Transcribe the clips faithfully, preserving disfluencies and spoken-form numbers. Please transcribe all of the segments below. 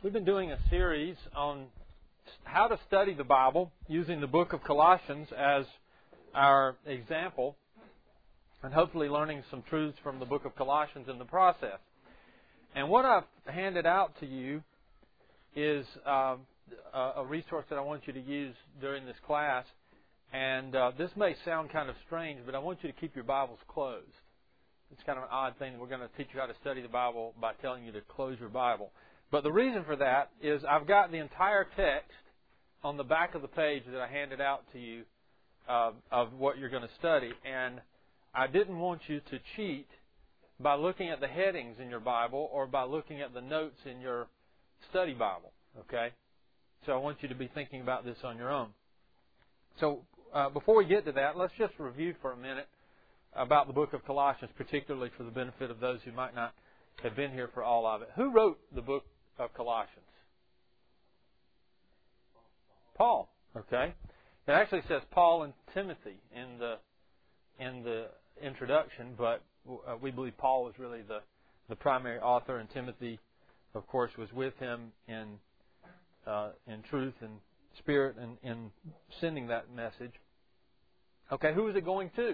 We've been doing a series on how to study the Bible using the book of Colossians as our example, and hopefully learning some truths from the book of Colossians in the process. And what I've handed out to you is uh, a resource that I want you to use during this class. And uh, this may sound kind of strange, but I want you to keep your Bibles closed. It's kind of an odd thing. We're going to teach you how to study the Bible by telling you to close your Bible. But the reason for that is I've got the entire text on the back of the page that I handed out to you uh, of what you're going to study. And I didn't want you to cheat by looking at the headings in your Bible or by looking at the notes in your study Bible. Okay? So I want you to be thinking about this on your own. So uh, before we get to that, let's just review for a minute about the book of Colossians, particularly for the benefit of those who might not have been here for all of it. Who wrote the book of Colossians? Paul. Okay. It actually says Paul and Timothy in the in the introduction, but uh, we believe Paul was really the, the primary author, and Timothy, of course, was with him in uh, in truth and spirit and in sending that message. Okay, who is it going to?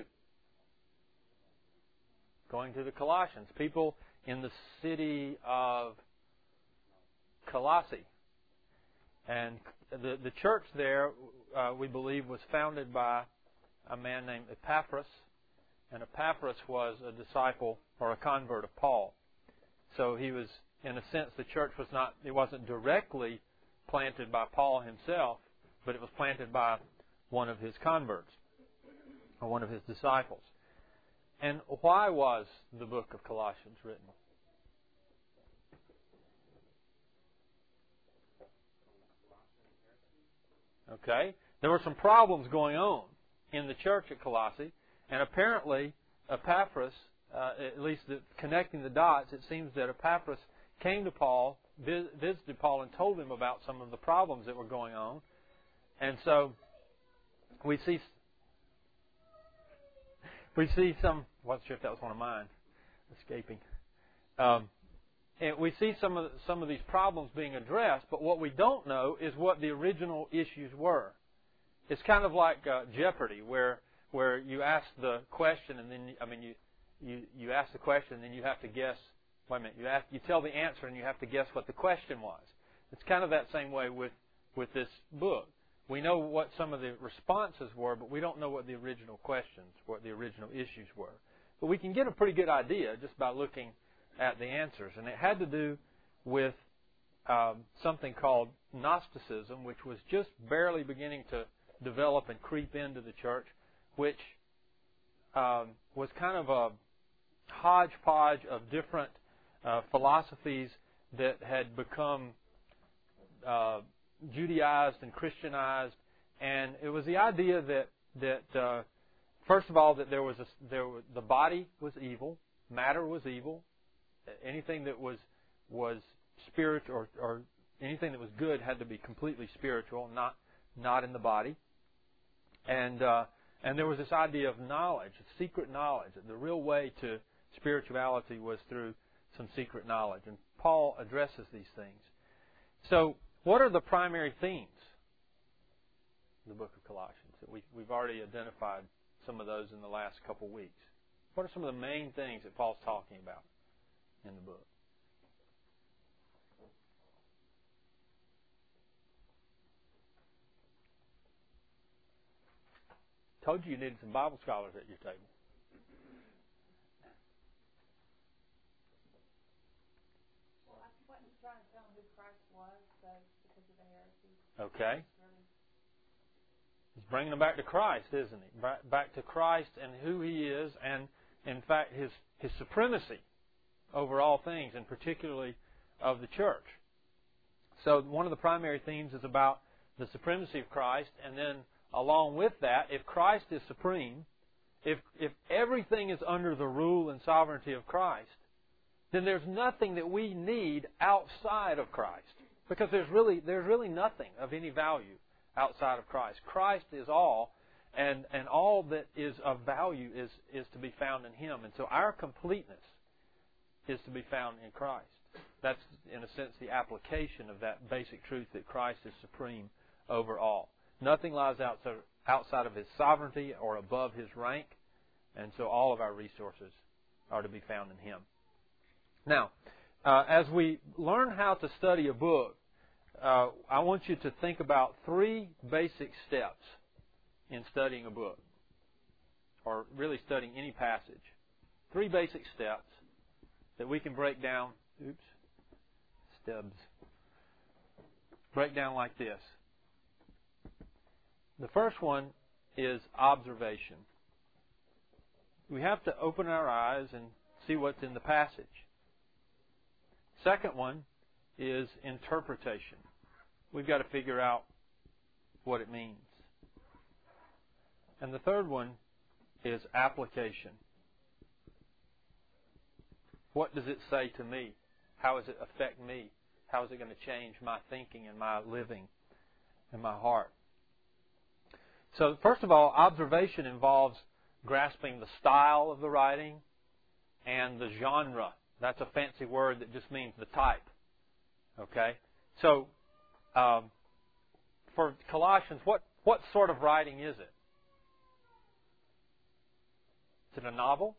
Going to the Colossians, people in the city of Colossae. And the the church there, uh, we believe, was founded by a man named Epaphras. And Epaphras was a disciple or a convert of Paul. So he was, in a sense, the church was not, it wasn't directly planted by Paul himself, but it was planted by one of his converts or one of his disciples. And why was the book of Colossians written? Okay, there were some problems going on in the church at Colossae, and apparently Epaphras, uh, at least the, connecting the dots, it seems that Epaphras came to Paul, vis- visited Paul, and told him about some of the problems that were going on. And so we see we see some. Wasn't sure if that was one of mine escaping. Um, and we see some of the, some of these problems being addressed, but what we don't know is what the original issues were. It's kind of like uh, Jeopardy, where where you ask the question and then I mean you you you ask the question and then you have to guess. Wait a minute, you ask you tell the answer and you have to guess what the question was. It's kind of that same way with with this book. We know what some of the responses were, but we don't know what the original questions, what the original issues were. But we can get a pretty good idea just by looking at the answers. And it had to do with um, something called Gnosticism, which was just barely beginning to develop and creep into the church, which um, was kind of a hodgepodge of different uh, philosophies that had become uh, Judaized and Christianized. And it was the idea that that uh, first of all that there was a, there was, the body was evil, matter was evil. Anything that was was spiritual or, or anything that was good had to be completely spiritual, not not in the body. And uh, and there was this idea of knowledge, secret knowledge. The real way to spirituality was through some secret knowledge. And Paul addresses these things. So, what are the primary themes in the book of Colossians? We, we've already identified some of those in the last couple weeks. What are some of the main things that Paul's talking about in the book? Told you you needed some Bible scholars at your table. Well, I wasn't trying to tell them who Christ was, so because of the heresy. Okay. He's bringing them back to Christ, isn't he? Back to Christ and who He is, and in fact His His supremacy over all things, and particularly of the church. So one of the primary themes is about the supremacy of Christ, and then along with that, if Christ is supreme, if if everything is under the rule and sovereignty of Christ, then there's nothing that we need outside of Christ, because there's really there's really nothing of any value outside of Christ. Christ is all, and and all that is of value is is to be found in Him, and so our completeness is to be found in Christ. That's, in a sense, the application of that basic truth that Christ is supreme over all. Nothing lies outside, outside of His sovereignty or above His rank, and so all of our resources are to be found in Him. Now, uh, as we learn how to study a book, uh, I want you to think about three basic steps in studying a book, or really studying any passage. Three basic steps that we can break down. Oops. Steps. Break down like this. The first one is observation. We have to open our eyes and see what's in the passage. Second one is interpretation. We've got to figure out what it means. And the third one is application. What does it say to me? How does it affect me? How is it going to change my thinking and my living and my heart? So, first of all, observation involves grasping the style of the writing and the genre. That's a fancy word that just means the type. Okay? So, um, for Colossians, what, what sort of writing is it? Is it a novel?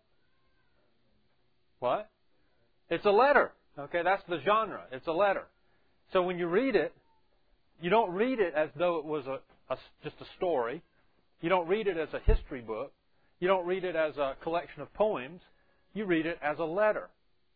What? It's a letter. Okay, that's the genre. It's a letter. So when you read it, you don't read it as though it was a, a, just a story. You don't read it as a history book. You don't read it as a collection of poems. You read it as a letter.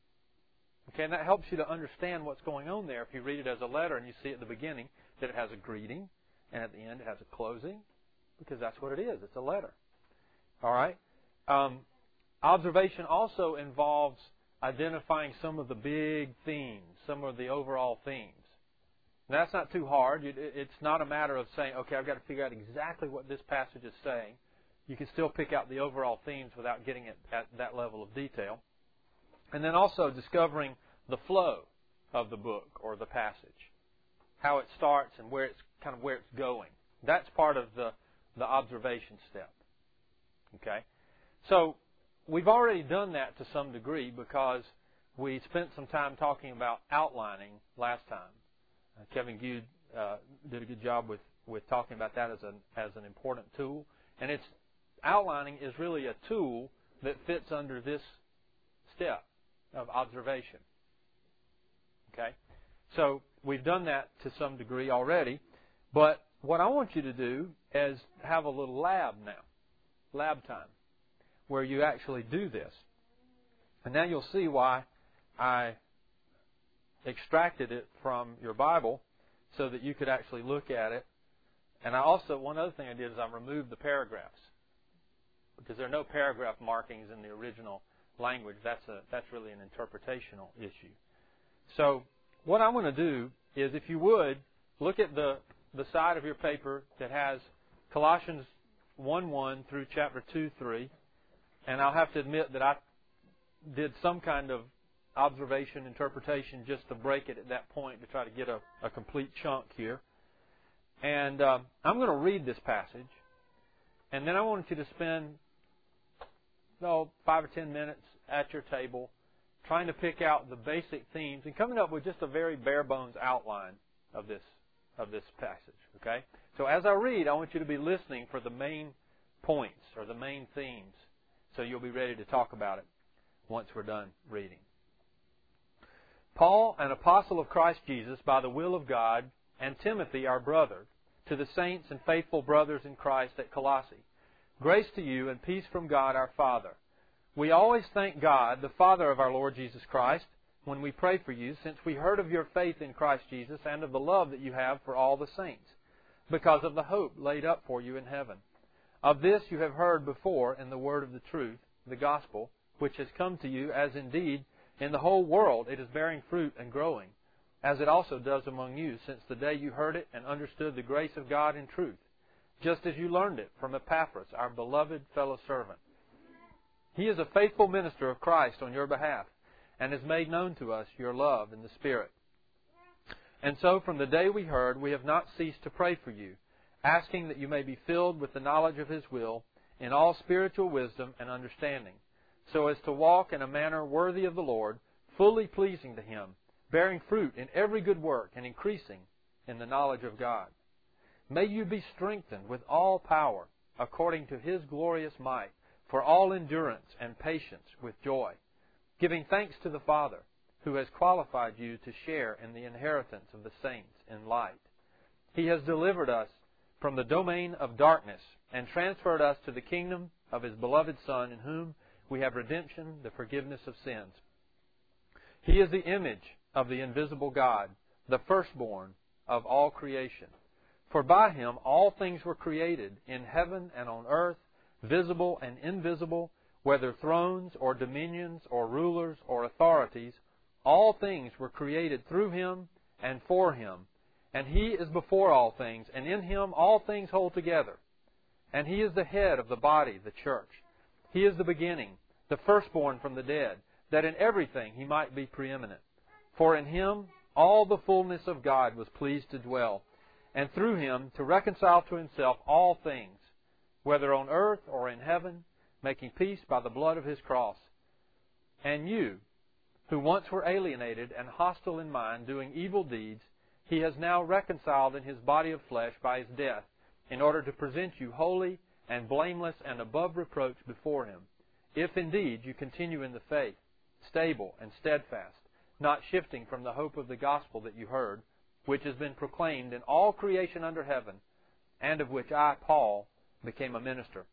Okay, and that helps you to understand what's going on there if you read it as a letter and you see at the beginning that it has a greeting and at the end it has a closing, because that's what it is. It's a letter. All right? Um, observation also involves identifying some of the big themes, some of the overall themes. And that's not too hard. It's not a matter of saying, okay, I've got to figure out exactly what this passage is saying. You can still pick out the overall themes without getting it at that level of detail. And then also discovering the flow of the book or the passage, how it starts and where it's kind of where it's going. That's part of the, the observation step. Okay? So we've already done that to some degree because we spent some time talking about outlining last time. Uh, Kevin Gude uh, did a good job with, with talking about that as an as an important tool. And it's outlining is really a tool that fits under this step of observation. Okay? So we've done that to some degree already. But what I want you to do is have a little lab now, lab time, where you actually do this. And now you'll see why I extracted it from your Bible so that you could actually look at it. And I also, one other thing I did is I removed the paragraphs, because there are no paragraph markings in the original language. That's a that's really an interpretational issue. So what I want to do is, if you would, look at the, the side of your paper that has Colossians one one through chapter two three. And I'll have to admit that I did some kind of observation, interpretation, just to break it at that point to try to get a, a complete chunk here. And uh, I'm going to read this passage. And then I want you to spend, no, five or ten minutes at your table trying to pick out the basic themes and coming up with just a very bare bones outline of this of this passage. Okay? So as I read, I want you to be listening for the main points or the main themes, so you'll be ready to talk about it once we're done reading. Paul, an apostle of Christ Jesus, by the will of God, and Timothy, our brother, to the saints and faithful brothers in Christ at Colossae, grace to you and peace from God our Father. We always thank God, the Father of our Lord Jesus Christ, when we pray for you, since we heard of your faith in Christ Jesus and of the love that you have for all the saints, because of the hope laid up for you in heaven. Of this you have heard before in the word of the truth, the gospel, which has come to you, as indeed in the whole world it is bearing fruit and growing, as it also does among you, since the day you heard it and understood the grace of God in truth, just as you learned it from Epaphras, our beloved fellow servant. He is a faithful minister of Christ on your behalf, and has made known to us your love in the Spirit. And so from the day we heard, we have not ceased to pray for you, asking that you may be filled with the knowledge of His will, in all spiritual wisdom and understanding, so as to walk in a manner worthy of the Lord, fully pleasing to Him, bearing fruit in every good work and increasing in the knowledge of God. May you be strengthened with all power according to His glorious might, for all endurance and patience with joy, giving thanks to the Father, who has qualified you to share in the inheritance of the saints in light. He has delivered us from the domain of darkness and transferred us to the kingdom of His beloved Son, in whom we have redemption, the forgiveness of sins. He is the image of the invisible God, the firstborn of all creation. For by Him all things were created, in heaven and on earth, visible and invisible, whether thrones or dominions or rulers or authorities. All things were created through Him and for Him. And He is before all things, and in Him all things hold together. And He is the head of the body, the church. He is the beginning, the firstborn from the dead, that in everything He might be preeminent. For in Him all the fullness of God was pleased to dwell, and through Him to reconcile to Himself all things, whether on earth or in heaven, making peace by the blood of His cross. And you, who once were alienated and hostile in mind, doing evil deeds, He has now reconciled in His body of flesh by His death, in order to present you holy and blameless and above reproach before Him, if indeed you continue in the faith, stable and steadfast, not shifting from the hope of the gospel that you heard, which has been proclaimed in all creation under heaven, and of which I, Paul, became a minister.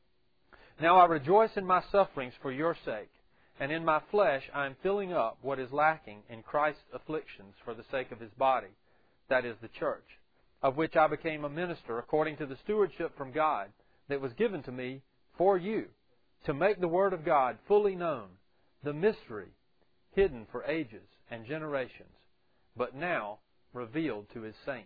Now I rejoice in my sufferings for your sake, and in my flesh I am filling up what is lacking in Christ's afflictions for the sake of His body, that is the church, of which I became a minister according to the stewardship from God that was given to me for you, to make the Word of God fully known, the mystery hidden for ages and generations, but now revealed to His saints.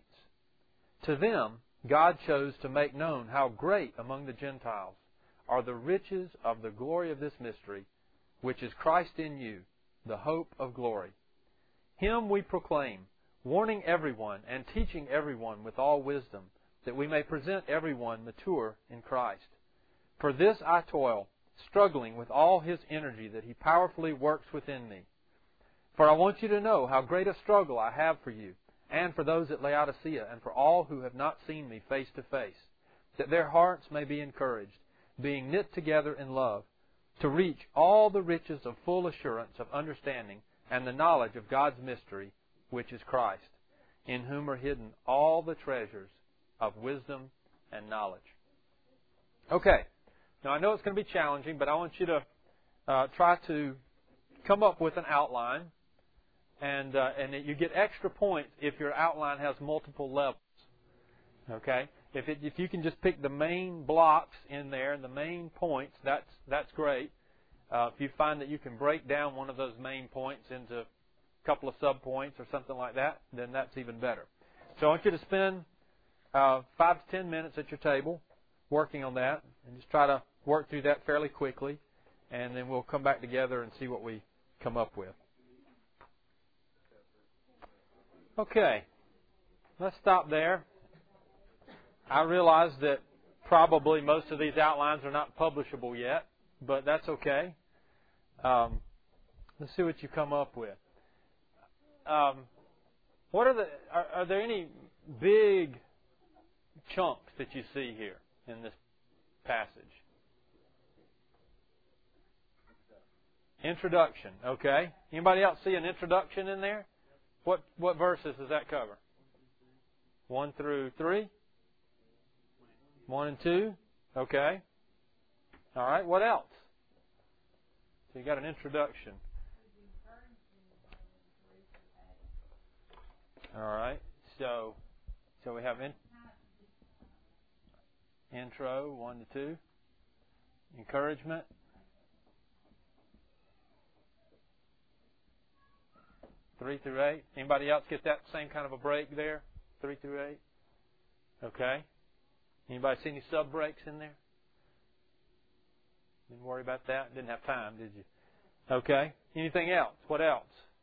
To them God chose to make known how great among the Gentiles are the riches of the glory of this mystery, which is Christ in you, the hope of glory. Him we proclaim, warning everyone and teaching everyone with all wisdom, that we may present everyone mature in Christ. For this I toil, struggling with all His energy that He powerfully works within me. For I want you to know how great a struggle I have for you, and for those at Laodicea, and for all who have not seen me face to face, that their hearts may be encouraged, being knit together in love, to reach all the riches of full assurance of understanding and the knowledge of God's mystery, which is Christ, in whom are hidden all the treasures of wisdom and knowledge. Okay, now I know it's going to be challenging, but I want you to uh, try to come up with an outline, and uh, and you get extra points if your outline has multiple levels. Okay, if it, if you can just pick the main blocks in there and the main points, that's that's great. Uh, if you find that you can break down one of those main points into a couple of subpoints or something like that, then that's even better. So I want you to spend uh, five to ten minutes at your table working on that, and just try to work through that fairly quickly, and then we'll come back together and see what we come up with. Okay, let's stop there. I realize that probably most of these outlines are not publishable yet, but that's okay. Um, let's see what you come up with. Um, what are the? Are, are there any big chunks that you see here in this passage? Introduction. Okay. Anybody else see an introduction in there? What what verses does that cover? One through three. One and two. Okay. All right. What else? So you got an introduction. All right. So, so we have in, intro one to two. Encouragement. Three through eight. Anybody else get that same kind of a break there? Three through eight. Okay. Anybody see any sub breaks in there? Didn't worry about that. Didn't have time, did you? Okay. Anything else? What else?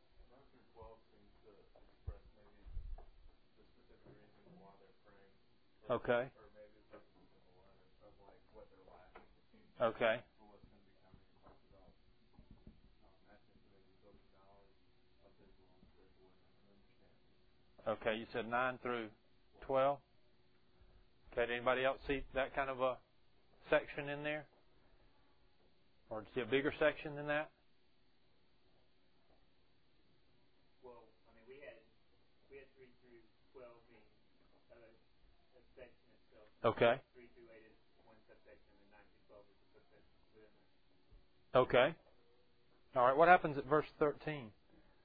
Okay. Okay. Okay, you said nine through twelve. Okay, did anybody else see that kind of a section in there? Or see a bigger section than that? Well, I mean, we had we had three through twelve being a, a section itself. Okay. Three through eight is one subsection, and nine through twelve is a subsection within that. Okay. All right. What happens at verse thirteen?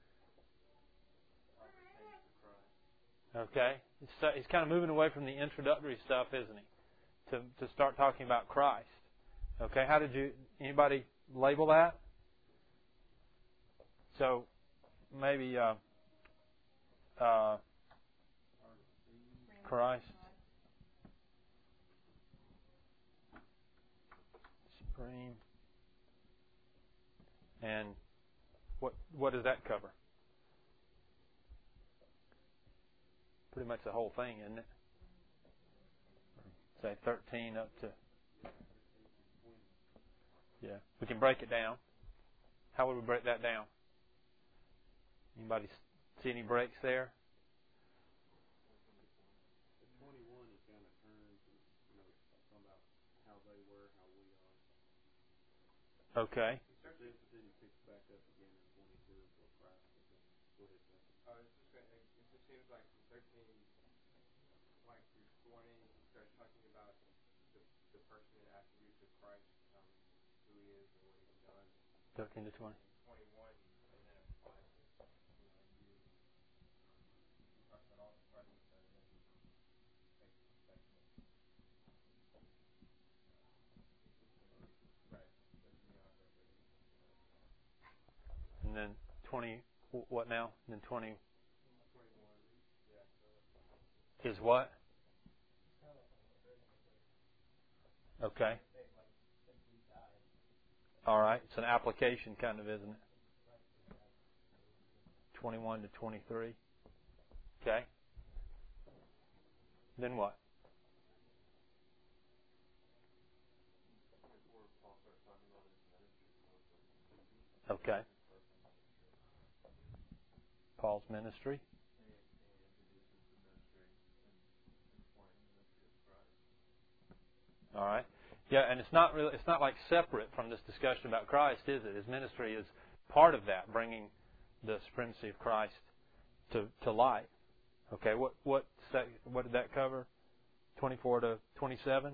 Okay. He's, he's kind of moving away from the introductory stuff, isn't he? To to start talking about Christ. Okay. How did you? Anybody label that? So maybe uh, uh, Christ. Supreme. And what what does that cover? Pretty much the whole thing, isn't it? Say thirteen up to... Yeah. We can break it down. How would we break that down? Anybody see any breaks there? twenty-one is kind of turns, you know, talking about how they were, how we are. Okay. Then he picks back up again in twenty-two for Christ. What is that? Oh, it's just, it just seems like from thirteen, like through twenty, he starts talking about the, the person and attributes of Christ, um, who he is and what he's done. thirteen to twenty. twenty-one, and then it applies to, you know, you. He talks about all the presence and then he takes the section of right, that's beyond our ability. And then twenty, what now? And then twenty twenty-one, yeah. is what? Okay. All right. It's an application kind of, isn't it? twenty-one to twenty-three. Okay. Then what? Okay. Paul's ministry. All right. Yeah, and it's not really, it's not like separate from this discussion about Christ, is it? His ministry is part of that, bringing the supremacy of Christ to, to light. Okay, what what sec, what did that cover? twenty-four to twenty-seven.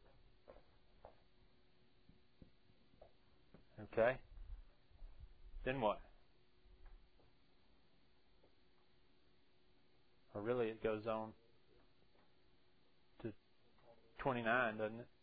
Okay. Then what? Or really, it goes on to twenty-nine, doesn't it?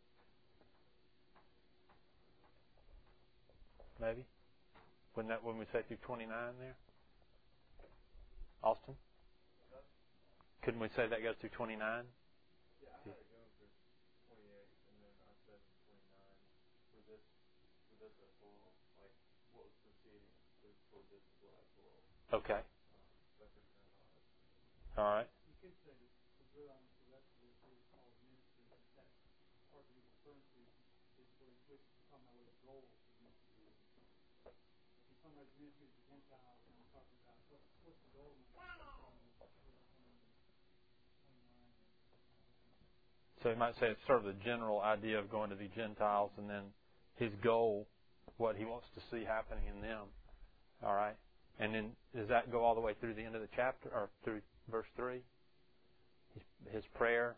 Maybe. Wouldn't that when we say through twenty-nine there? Austin? Couldn't we say that goes through twenty-nine? Yeah, I had it going for twenty-eight, and then I said twenty-nine for this, for this as well, like what was preceding for this as well as well. Okay. Uh, that's just kind of odd. All right. You could say that to go on to the rest of this is called ministry, but that part that he's referring to is where he's talking about what his goal is ministry is. If he's talking about his ministry to Gentiles, and we're talking about what, what's the goal of ministry? So you might say it's sort of the general idea of going to the Gentiles, and then his goal, what he wants to see happening in them. All right. And then does that go all the way through the end of the chapter, or through verse three? His, his prayer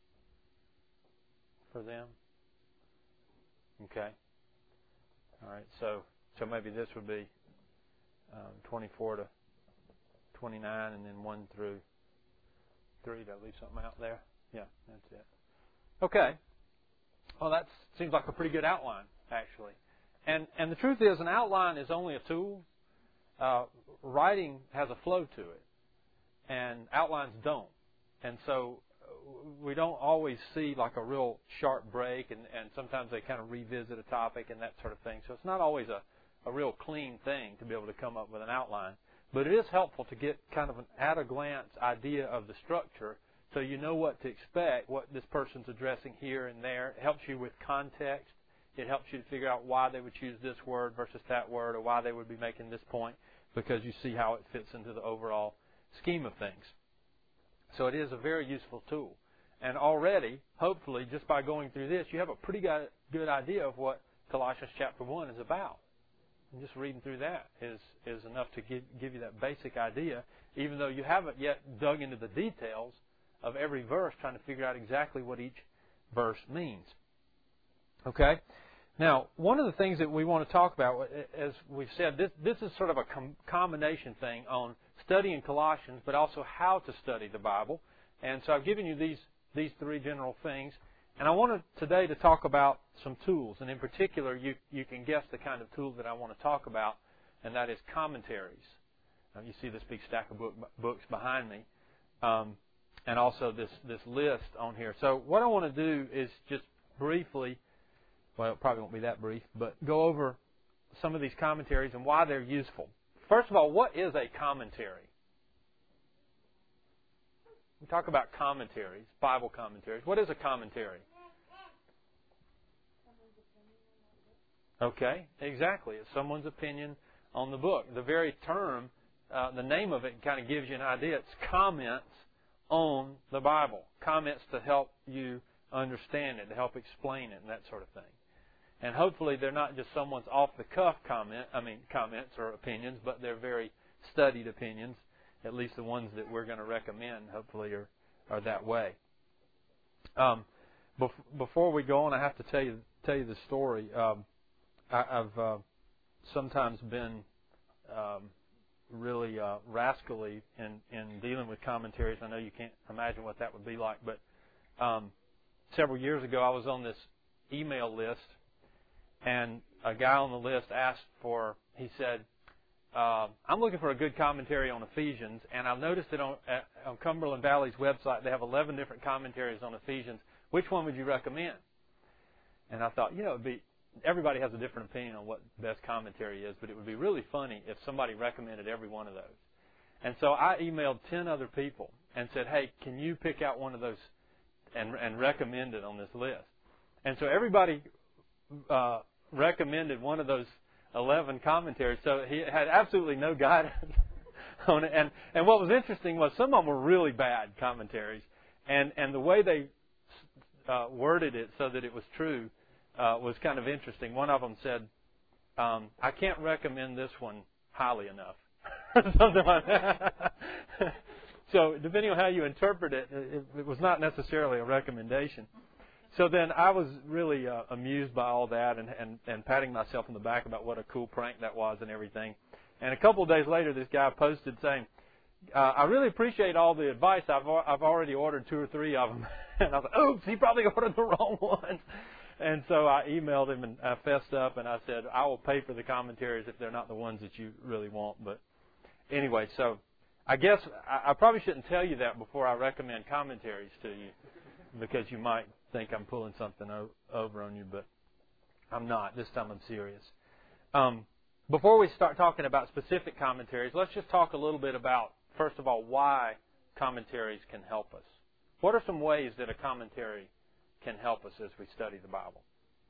for them. Okay. All right. So so maybe this would be um, twenty-four to twenty-nine, and then one through three. Did I leave something out there? Yeah, that's it. Okay. Well, that seems like a pretty good outline, actually. And and the truth is, an outline is only a tool. Uh, writing has a flow to it, and outlines don't. And so we don't always see like a real sharp break, and, and sometimes they kind of revisit a topic and that sort of thing. So it's not always a, a real clean thing to be able to come up with an outline. But it is helpful to get kind of an at-a-glance idea of the structure, so you know what to expect, what this person's addressing here and there. It helps you with context. It helps you to figure out why they would choose this word versus that word, or why they would be making this point, because you see how it fits into the overall scheme of things. So it is a very useful tool. And already, hopefully, just by going through this, you have a pretty good idea of what Colossians chapter one is about. And just reading through that is, is enough to give, give you that basic idea, even though you haven't yet dug into the details of every verse, trying to figure out exactly what each verse means. Okay? Now, one of the things that we want to talk about, as we've said, this, this is sort of a com- combination thing on studying Colossians, but also how to study the Bible. And so I've given you these, these three general things. And I wanted today to talk about some tools. And in particular, you, you can guess the kind of tool that I want to talk about, and that is commentaries. Now, you see this big stack of book, books behind me. Um, and also this, this list on here. So what I want to do is just briefly, well, it probably won't be that brief, but go over some of these commentaries and why they're useful. First of all, what is a commentary? We talk about commentaries, Bible commentaries. What is a commentary? Okay, exactly. It's someone's opinion on the book. The very term, uh, the name of it kind of gives you an idea. It's comments on the Bible. Comments to help you understand it, to help explain it, and that sort of thing. And hopefully they're not just someone's off-the-cuff comment, I mean comments or opinions, but they're very studied opinions. At least the ones that we're going to recommend, hopefully, are, are that way. Um, bef- before we go on, I have to tell you tell you the story. Um, I, I've uh, sometimes been um, really uh, rascally in, in dealing with commentaries. I know you can't imagine what that would be like, but um, several years ago I was on this email list, and a guy on the list asked for, he said, Uh, I'm looking for a good commentary on Ephesians, and I've noticed that on, at, on Cumberland Valley's website they have eleven different commentaries on Ephesians. Which one would you recommend? And I thought, you know, it'd be, everybody has a different opinion on what the best commentary is, but it would be really funny if somebody recommended every one of those. And so I emailed ten other people and said, hey, can you pick out one of those and, and recommend it on this list? And so everybody uh, recommended one of those eleven commentaries, so he had absolutely no guidance on it. And and what was interesting was some of them were really bad commentaries, and and the way they uh, worded it so that it was true uh, was kind of interesting. One of them said, um, "I can't recommend this one highly enough," or something like that. So depending on how you interpret it, it, it was not necessarily a recommendation. So then I was really uh, amused by all that and, and, and patting myself on the back about what a cool prank that was and everything. And a couple of days later, this guy posted saying, uh, I really appreciate all the advice. I've I've already ordered two or three of them. And I was like, oops, he probably ordered the wrong ones. And so I emailed him and I fessed up and I said, I will pay for the commentaries if they're not the ones that you really want. But anyway, so I guess I, I probably shouldn't tell you that before I recommend commentaries to you, because you might think I'm pulling something o- over on you, but I'm not. This time I'm serious. Um, before we start talking about specific commentaries, let's just talk a little bit about, first of all, why commentaries can help us. What are some ways that a commentary can help us as we study the Bible?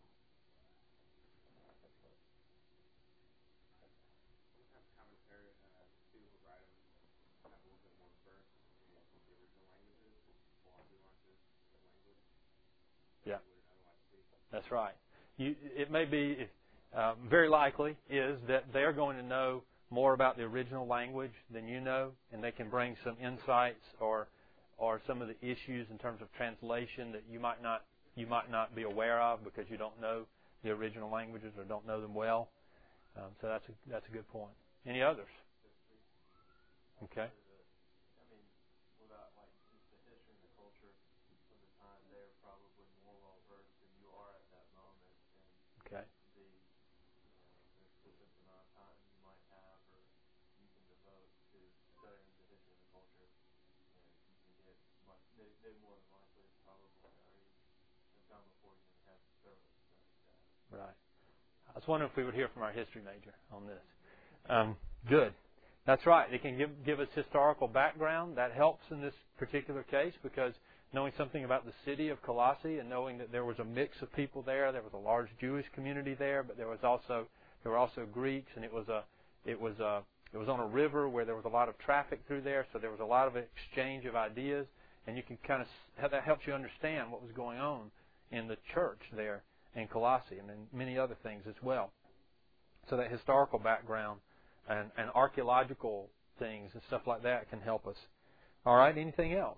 Yeah, that's right. You, it may be, uh, very likely is that they're going to know more about the original language than you know, and they can bring some insights or or some of the issues in terms of translation that you might not you might not be aware of because you don't know the original languages or don't know them well. Um, so that's a that's a good point. Any others? Okay. Okay. Right. I was wondering if we would hear from our history major on this. Um, good. That's right. It can give give us historical background. That helps in this particular case because knowing something about the city of Colossae and knowing that there was a mix of people there, there was a large Jewish community there, but there was also there were also Greeks, and it was a it was a It was on a river where there was a lot of traffic through there, so there was a lot of exchange of ideas, and you can kind of that helps you understand what was going on in the church there in Colossae, and then many other things as well. So that historical background and, and archaeological things and stuff like that can help us. All right, anything else?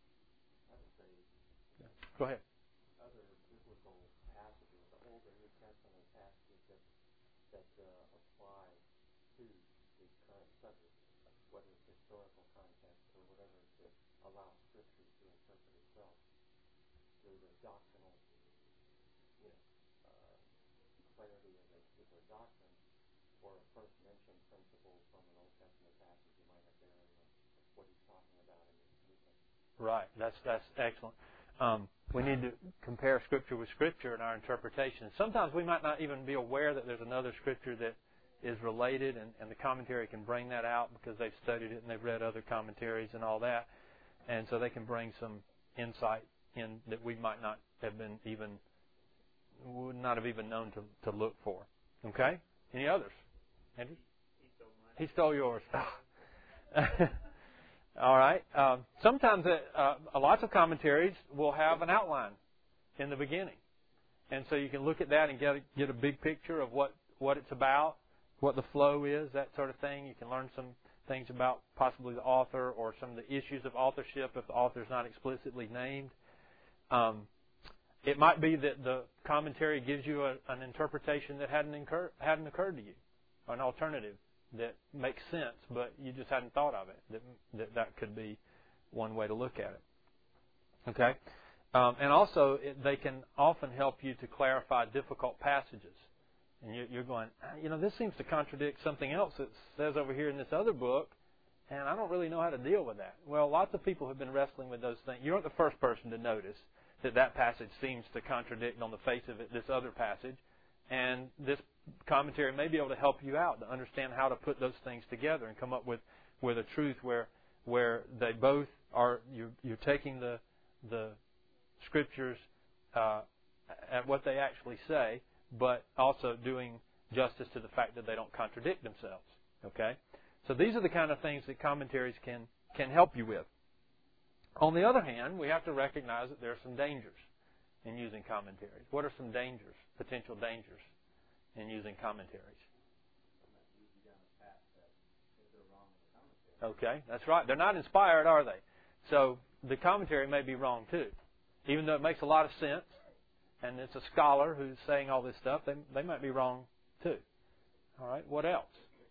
Go ahead. Other biblical passages, the Old and New Testament passages that, that uh, apply to the current subject, whether it's historical context or whatever, to allow Scripture to interpret itself through the doctrinal, you know, uh, clarity of a particular doctrine, or a first mentioned principle from an Old Testament passage you might have bearing on what he's talking about in this movement. Right. That's that's excellent. Um, we need to compare Scripture with Scripture in our interpretation. Sometimes we might not even be aware that there's another Scripture that is related, and, and the commentary can bring that out because they've studied it and they've read other commentaries and all that, and so they can bring some insight in that we might not have been even would not have even known to, to look for. Okay? Any others? Andrew? He stole mine. He stole yours. All right. Um, sometimes uh, uh, lots of commentaries will have an outline in the beginning. And so you can look at that and get a, get a big picture of what, what it's about, what the flow is, that sort of thing. You can learn some things about possibly the author or some of the issues of authorship if the author is not explicitly named. Um, it might be that the commentary gives you a, an interpretation that hadn't, incur, hadn't occurred to you, an alternative that makes sense, but you just hadn't thought of it. That that, that could be one way to look at it. Okay? Um, and also, it, they can often help you to clarify difficult passages. And you, you're going, you know, this seems to contradict something else that says over here in this other book, and I don't really know how to deal with that. Well, lots of people have been wrestling with those things. You aren't the first person to notice that that passage seems to contradict on the face of it this other passage. And this commentary may be able to help you out to understand how to put those things together and come up with, with a truth where where they both are you're, you're taking the the scriptures uh, at what they actually say, but also doing justice to the fact that they don't contradict themselves. Okay, so these are the kind of things that commentaries can can help you with. On the other hand, we have to recognize that there are some dangers in using commentaries. What are some dangers, potential dangers, in using commentaries? Okay, that's right. They're not inspired, are they? So the commentary may be wrong too. Even though it makes a lot of sense, and it's a scholar who's saying all this stuff, they, they might be wrong too. All right, what else?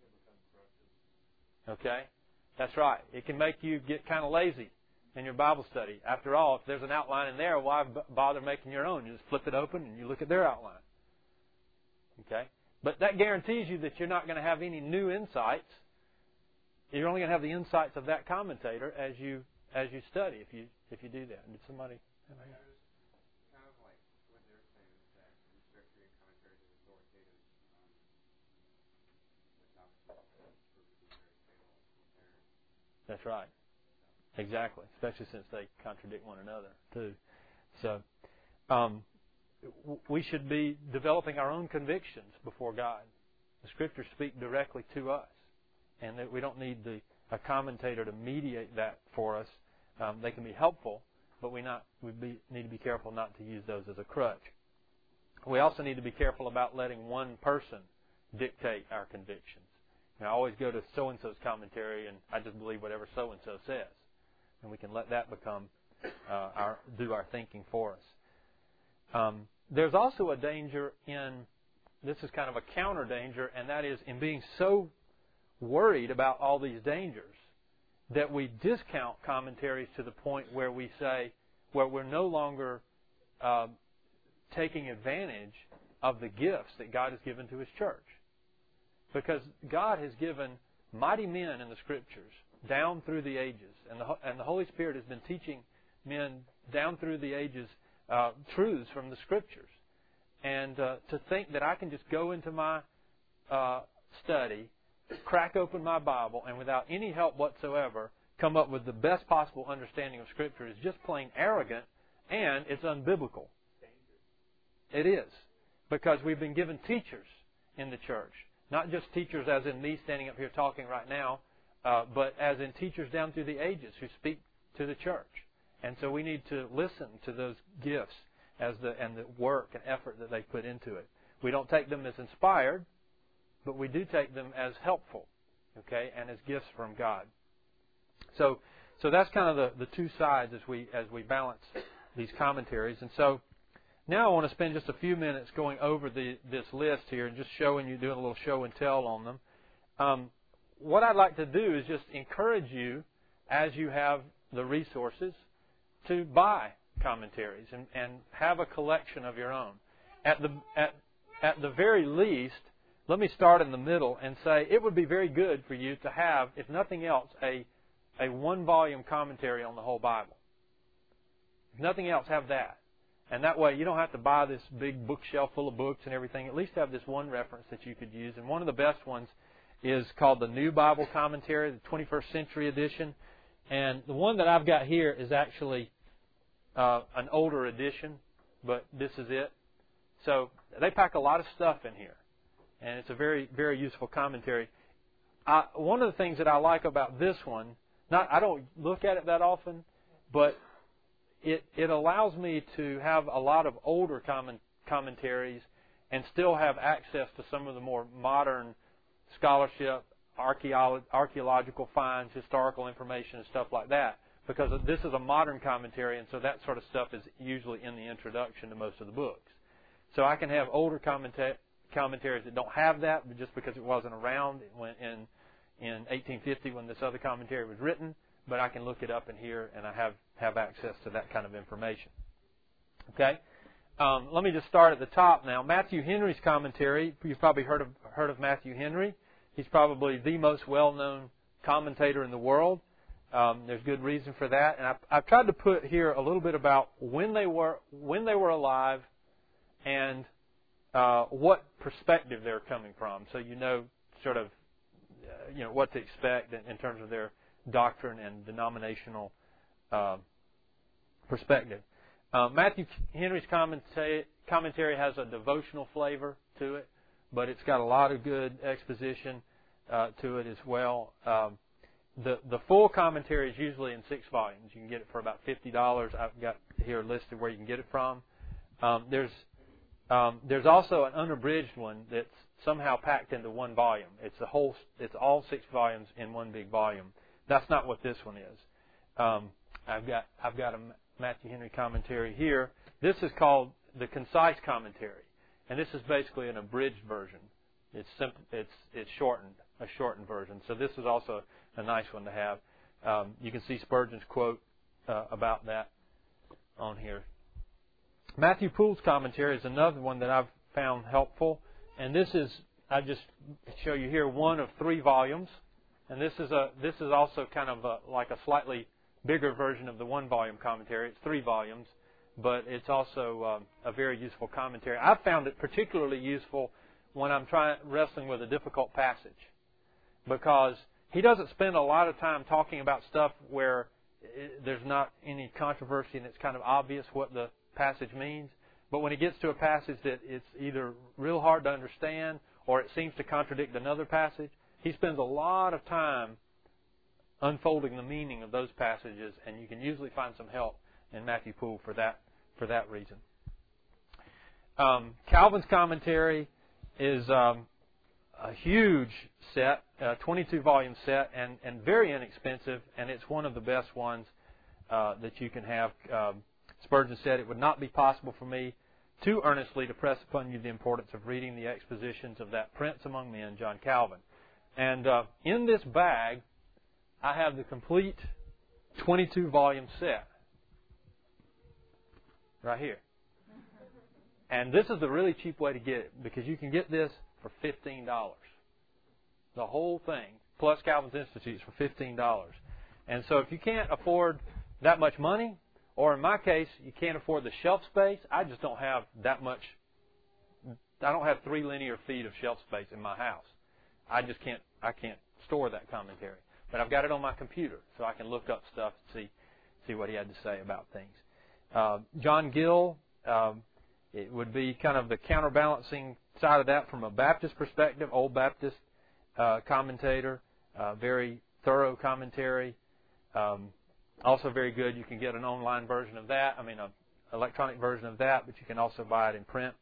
Okay, that's right. It can make you get kind of lazy in your Bible study. After all, if there's an outline in there, why b- bother making your own? You just flip it open and you look at their outline. Okay? But that guarantees you that you're not going to have any new insights. You're only going to have the insights of that commentator as you as you study if you if you do that. Did somebody have a hand? Kind of like what they're saying is that scripture and commentaries is authoritative, um, which obviously is proved to be very fatal compared. That's right. Exactly, especially since they contradict one another too. So, um, we should be developing our own convictions before God. The Scriptures speak directly to us, and that we don't need the, a commentator to mediate that for us. Um, they can be helpful, but we not we be, need to be careful not to use those as a crutch. We also need to be careful about letting one person dictate our convictions. You know, I always go to so-and-so's commentary, and I just believe whatever so-and-so says. And we can let that become uh, our do our thinking for us. Um, there's also a danger in, this is kind of a counter danger, and that is in being so worried about all these dangers that we discount commentaries to the point where we say, where we're no longer uh, taking advantage of the gifts that God has given to His church. Because God has given mighty men in the Scriptures down through the ages, and the, and the Holy Spirit has been teaching men down through the ages uh, truths from the Scriptures. And uh, to think that I can just go into my uh, study, crack open my Bible, and without any help whatsoever come up with the best possible understanding of Scripture is just plain arrogant, and it's unbiblical. It is. Because we've been given teachers in the church Not just teachers as in me standing up here talking right now, uh, but as in teachers down through the ages who speak to the church. And so we need to listen to those gifts as the and the work and effort that they put into it. We don't take them as inspired, but we do take them as helpful, okay, and as gifts from God. So, so that's kind of the, the two sides as we as we balance these commentaries. And so now I want to spend just a few minutes going over the this list here and just showing you, doing a little show and tell on them. Um, what I'd like to do is just encourage you, as you have the resources, to buy commentaries and, and have a collection of your own. At the at at the very least, let me start in the middle and say it would be very good for you to have, if nothing else, a a one-volume commentary on the whole Bible. If nothing else, have that. And that way you don't have to buy this big bookshelf full of books and everything. At least have this one reference that you could use. And one of the best ones is called the New Bible Commentary, the twenty-first century edition. And the one that I've got here is actually uh, an older edition, but this is it. So they pack a lot of stuff in here. And it's a very, very useful commentary. I, one of the things that I like about this one, not I don't look at it that often, but it it allows me to have a lot of older comment, commentaries and still have access to some of the more modern scholarship, archaeolo- archaeological finds, historical information, and stuff like that. Because this is a modern commentary, and so that sort of stuff is usually in the introduction to most of the books. So I can have older commenta- commentaries that don't have that, but just because it wasn't around when, in in eighteen fifty when this other commentary was written. But I can look it up in here, and I have, have access to that kind of information. Okay, um, let me just start at the top now. Matthew Henry's commentary. You've probably heard of heard of Matthew Henry. He's probably the most well-known commentator in the world. Um, there's good reason for that, and I've, I've tried to put here a little bit about when they were when they were alive and uh, what perspective they're coming from, so you know sort of uh, you know what to expect in, in terms of their doctrine and denominational uh, perspective. Uh, Matthew Henry's commentary, commentary has a devotional flavor to it, but it's got a lot of good exposition uh, to it as well. Um, the the full commentary is usually in six volumes. You can get it for about fifty dollars. I've got here listed where you can get it from. Um, there's um, there's also an unabridged one that's somehow packed into one volume. It's a whole. It's all six volumes in one big volume. That's not what this one is. Um, I've got I've got a Matthew Henry commentary here. This is called the Concise Commentary, and this is basically an abridged version. It's simple. It's it's shortened, a shortened version. So this is also a nice one to have. Um, you can see Spurgeon's quote uh, about that on here. Matthew Poole's commentary is another one that I've found helpful, and this is I just show you here one of three volumes. And this is a this is also kind of a, like a slightly bigger version of the one-volume commentary. It's three volumes, but it's also um, a very useful commentary. I've found it particularly useful when I'm trying wrestling with a difficult passage, because he doesn't spend a lot of time talking about stuff where it, there's not any controversy and it's kind of obvious what the passage means. But when he gets to a passage that it's either real hard to understand or it seems to contradict another passage, he spends a lot of time unfolding the meaning of those passages, and you can usually find some help in Matthew Poole for that for that reason. Um, Calvin's commentary is um, a huge set, a twenty-two volume set, and, and very inexpensive, and it's one of the best ones uh, that you can have. Um, Spurgeon said, "It would not be possible for me too earnestly to press upon you the importance of reading the expositions of that prince among men, John Calvin." And uh, in this bag, I have the complete twenty-two volume set right here. And this is the really cheap way to get it, because you can get this for fifteen dollars. The whole thing, plus Calvin's Institutes, for fifteen dollars. And so if you can't afford that much money, or in my case, you can't afford the shelf space, I just don't have that much. I don't have three linear feet of shelf space in my house. I just can't I can't store that commentary. But I've got it on my computer, so I can look up stuff and see see what he had to say about things. Uh, John Gill, um, it would be kind of the counterbalancing side of that from a Baptist perspective, Old Baptist uh, commentator, uh, very thorough commentary. Um, also very good. You can get an online version of that. I mean, an electronic version of that, but you can also buy it in print.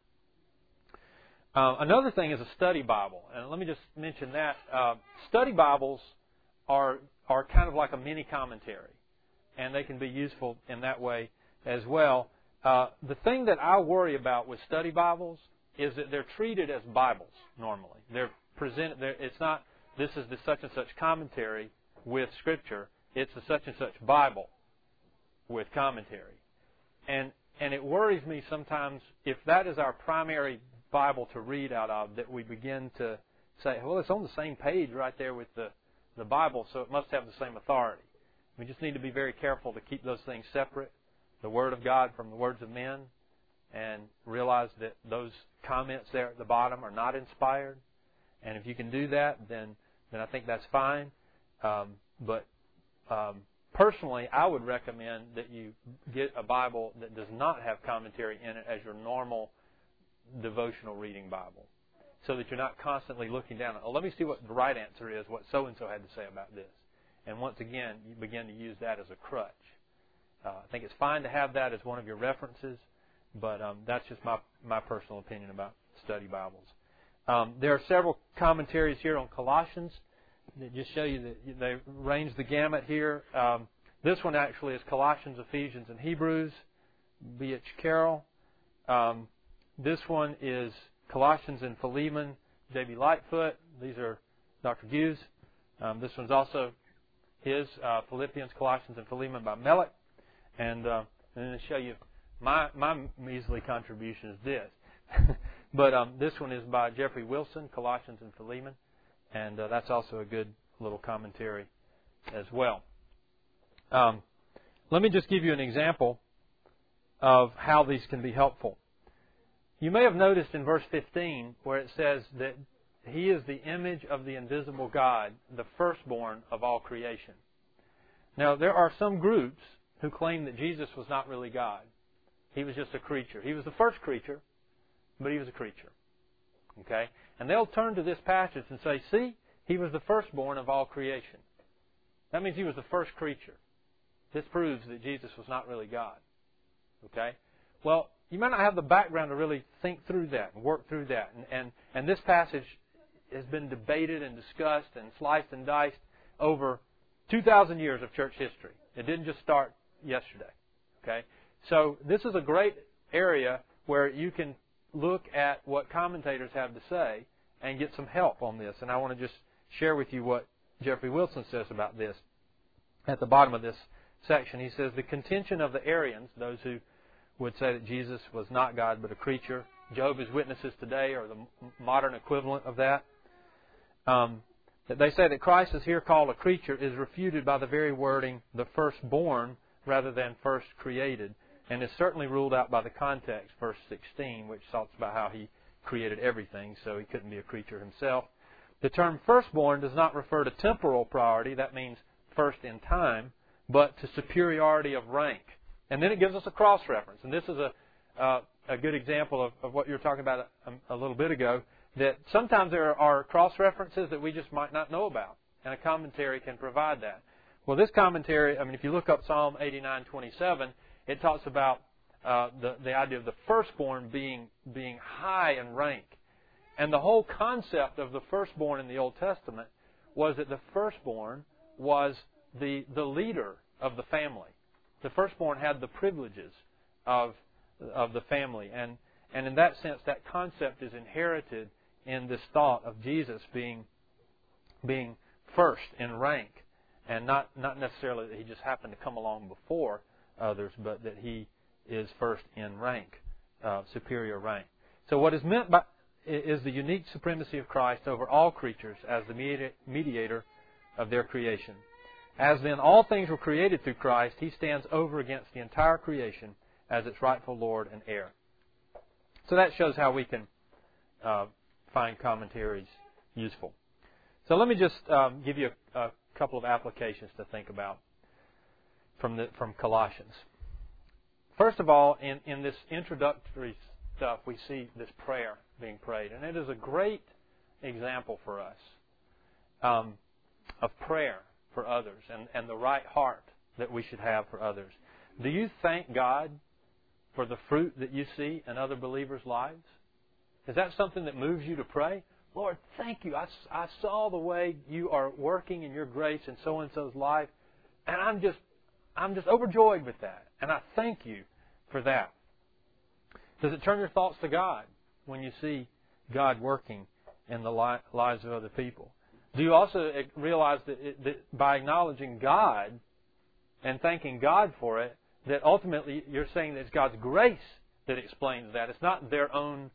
Uh, another thing is a study Bible, and let me just mention that uh, study Bibles are are kind of like a mini commentary, and they can be useful in that way as well. Uh, the thing that I worry about with study Bibles is that they're treated as Bibles normally. They're presented. They're, it's not this is the such and such commentary with Scripture. It's the such and such Bible with commentary, and and it worries me sometimes if that is our primary Bible to read out of, that we begin to say, well, it's on the same page right there with the, the Bible, so it must have the same authority. We just need to be very careful to keep those things separate, the Word of God from the words of men, and realize that those comments there at the bottom are not inspired. And if you can do that, then then I think that's fine. Um, but um, personally, I would recommend that you get a Bible that does not have commentary in it as your normal devotional reading Bible, so that you're not constantly looking down at, oh, let me see what the right answer is, what so-and-so had to say about this. And once again, you begin to use that as a crutch. Uh, I think it's fine to have that as one of your references, but um, that's just my, my personal opinion about study Bibles. Um, there are several commentaries here on Colossians that just show you that they range the gamut here. Um, this one actually is Colossians, Ephesians, and Hebrews, B H Carroll. Um, This one is Colossians and Philemon, J B Lightfoot. These are Doctor Hughes. Um, this one's also his, uh, Philippians, Colossians, and Philemon by Mellick. And, uh, and then to show you my, my measly contribution is this. but um, this one is by Jeffrey Wilson, Colossians and Philemon. And uh, that's also a good little commentary as well. Um, let me just give you an example of how these can be helpful. You may have noticed in verse fifteen where it says that He is the image of the invisible God, the firstborn of all creation. Now, there are some groups who claim that Jesus was not really God. He was just a creature. He was the first creature, but He was a creature. Okay? And they'll turn to this passage and say, see, He was the firstborn of all creation. That means He was the first creature. This proves that Jesus was not really God. Okay? Well, you might not have the background to really think through that and work through that. And, and, and this passage has been debated and discussed and sliced and diced over two thousand years of church history. It didn't just start yesterday. Okay? So this is a great area where you can look at what commentators have to say and get some help on this. And I want to just share with you what Jeffrey Wilson says about this. At the bottom of this section, he says, the contention of the Arians, those who would say that Jesus was not God but a creature. Jehovah's Witnesses today are the modern equivalent of that. Um, that they say that Christ is here called a creature is refuted by the very wording, the firstborn, rather than first created, and is certainly ruled out by the context, verse sixteen, which talks about how He created everything, so He couldn't be a creature Himself. The term firstborn does not refer to temporal priority, that means first in time, but to superiority of rank. And then it gives us a cross-reference. And this is a uh, a good example of, of what you were talking about a, a little bit ago, that sometimes there are cross-references that we just might not know about, and a commentary can provide that. Well, this commentary, I mean, if you look up Psalm eighty-nine twenty-seven, it talks about uh, the, the idea of the firstborn being, being high in rank. And the whole concept of the firstborn in the Old Testament was that the firstborn was the, the leader of the family. The firstborn had the privileges of of the family, and and in that sense, that concept is inherited in this thought of Jesus being being first in rank, and not not necessarily that He just happened to come along before others, but that He is first in rank, uh, superior rank. So what is meant by is the unique supremacy of Christ over all creatures as the mediator of their creation. As then all things were created through Christ, He stands over against the entire creation as its rightful Lord and heir. So that shows how we can uh, find commentaries useful. So let me just um, give you a, a couple of applications to think about from the, from Colossians. First of all, in, in this introductory stuff, we see this prayer being prayed. And it is a great example for us um, of prayer for others and, and the right heart that we should have for others. Do you thank God for the fruit that you see in other believers' lives? Is that something that moves you to pray? Lord, thank you. I, I saw the way you are working in your grace in so-and-so's life, and I'm just I'm just overjoyed with that. And I thank you for that. Does it turn your thoughts to God when you see God working in the li- lives of other people? Do you also realize that, it, that by acknowledging God and thanking God for it, that ultimately you're saying that it's God's grace that explains that? It's not their own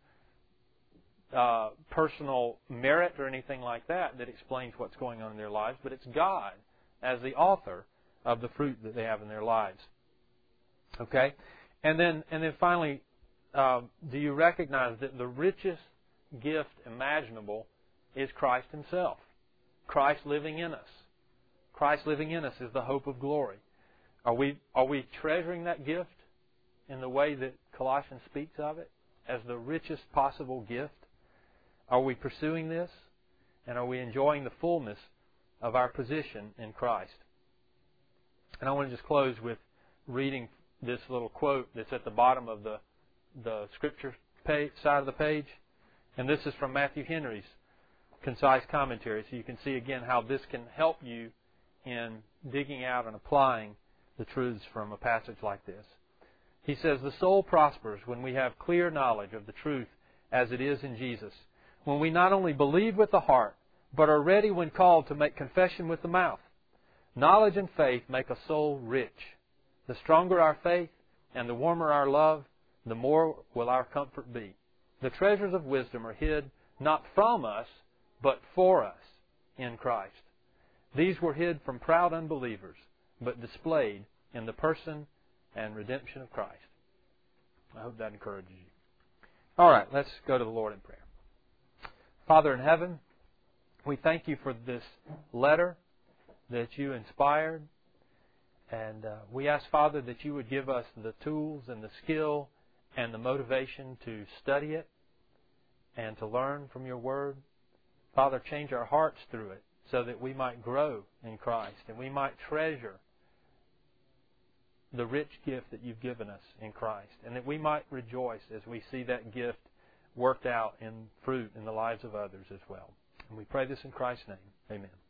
uh, personal merit or anything like that that explains what's going on in their lives, but it's God as the author of the fruit that they have in their lives. Okay? And then, and then finally, uh, do you recognize that the richest gift imaginable is Christ Himself? Christ living in us. Christ living in us is the hope of glory. Are we are we treasuring that gift in the way that Colossians speaks of it as the richest possible gift? Are we pursuing this? And are we enjoying the fullness of our position in Christ? And I want to just close with reading this little quote that's at the bottom of the the scripture page, side of the page. And this is from Matthew Henry's concise commentary. So you can see again how this can help you in digging out and applying the truths from a passage like this. He says, the soul prospers when we have clear knowledge of the truth as it is in Jesus, when we not only believe with the heart, but are ready when called to make confession with the mouth. Knowledge and faith make a soul rich. The stronger our faith and the warmer our love, the more will our comfort be. The treasures of wisdom are hid not from us, but for us in Christ. These were hid from proud unbelievers, but displayed in the person and redemption of Christ. I hope that encourages you. All right, let's go to the Lord in prayer. Father in heaven, we thank you for this letter that you inspired. And uh, we ask, Father, that you would give us the tools and the skill and the motivation to study it and to learn from your word. Father, change our hearts through it so that we might grow in Christ and we might treasure the rich gift that you've given us in Christ, and that we might rejoice as we see that gift worked out in fruit in the lives of others as well. And we pray this in Christ's name. Amen.